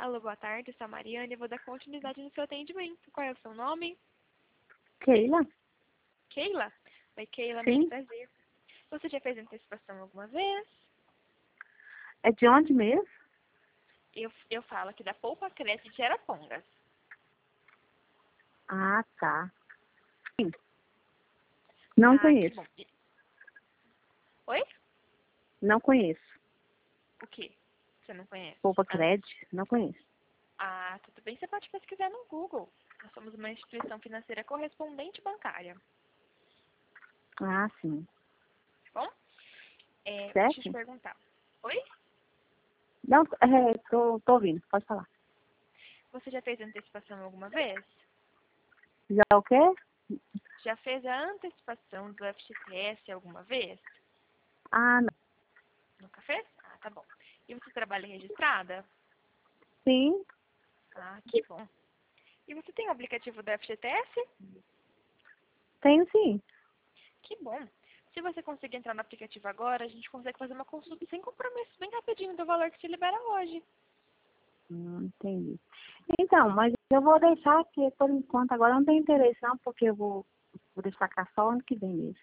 Alô, boa tarde, eu sou a Mariana e vou dar continuidade no seu atendimento. Qual é o seu nome? Keila? Keila? Oi, Keila, Sim. muito prazer. Você já fez antecipação alguma vez? É de onde mesmo? Eu falo aqui da Poupa Cresce de Arapongas. Ah, tá. Sim. Não Ah, que conheço. bom. Oi? Não conheço. O quê? Você não conhece? Poupa Cred? Não conheço. Tudo bem. Você pode pesquisar no Google. Nós somos uma instituição financeira correspondente bancária. Ah, sim. Tá bom? Deixa eu te Certo? perguntar. Oi? Não, tô ouvindo. Pode falar. Você já fez antecipação alguma vez? Já o quê? Já fez a antecipação do FGTS alguma vez? Ah, não. Nunca fez? Tá bom. E você trabalha registrada? Sim, Que bom. E você tem o aplicativo do FGTS? tenho sim. Que bom. Se você conseguir entrar no aplicativo agora, a gente consegue fazer uma consulta sem compromisso, bem rapidinho, do valor que te libera hoje. Entendi. Então, mas eu vou deixar que, por enquanto, agora não tem interesse não, porque eu vou deixar cá só ano que vem mesmo.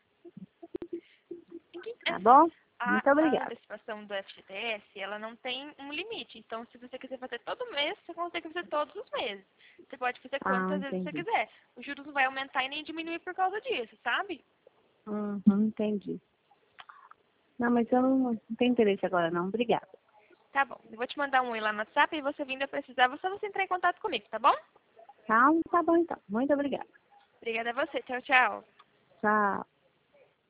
Tá bom? Muito A obrigada. antecipação do FGTS, ela não tem um limite. Então, se você quiser fazer todo mês, você consegue fazer todos os meses. Você pode fazer Ah, quantas vezes você entendi. quiser. O juros não vai aumentar e nem diminuir por causa disso, sabe? Entendi. Não, mas eu não tenho interesse agora não. Obrigada. Tá bom. Eu vou te mandar um oi lá no WhatsApp e você vindo a precisar, você entrar em contato comigo, tá bom? Tá bom então. Muito obrigada. Obrigada a você. Tchau, tchau. Tchau.